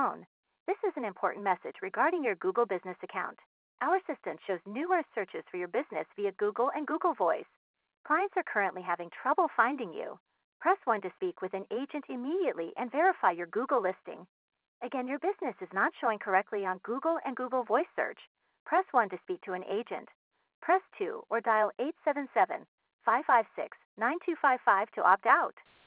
phone. This is an important message regarding your Google Business account. Our assistant shows numerous searches for your business via Google and Google Voice. Clients are currently having trouble finding you. Press 1 to speak with an agent immediately and verify your Google listing. Again, your business is not showing correctly on Google and Google Voice search. Press 1 to speak to an agent. Press 2 or dial 877-556-9255 to opt out.